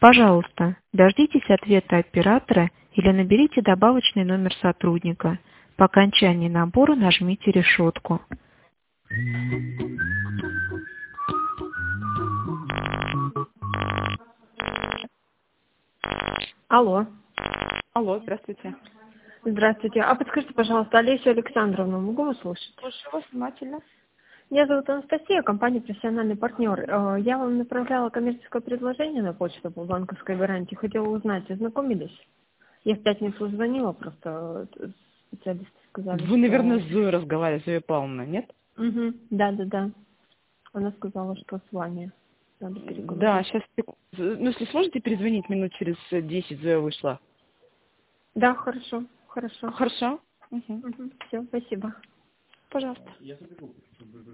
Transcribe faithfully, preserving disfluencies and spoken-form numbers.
Пожалуйста, дождитесь ответа оператора или наберите добавочный номер сотрудника. По окончании набора нажмите решетку. Алло. Алло, здравствуйте. Здравствуйте. А подскажите, пожалуйста, Олесю Александровну, могу вас слушать? Слушаю вас внимательно. Меня зовут Анастасия, компания «Профессиональный партнер». Э, Я вам направляла коммерческое предложение на почту по банковской гарантии. Хотела узнать, ознакомились? Я в пятницу звонила, просто э, специалисты сказали, Вы, наверное, что... с Зоей разговариваете, Зоя Павловна, нет? Угу. Да, да, да. Она сказала, что с вами надо Да, переговорить. сейчас... Ну, если сможете перезвонить минут через десять, Зоя вышла. Да, хорошо, хорошо. Хорошо? Угу. Угу. Все, спасибо. Пожалуйста.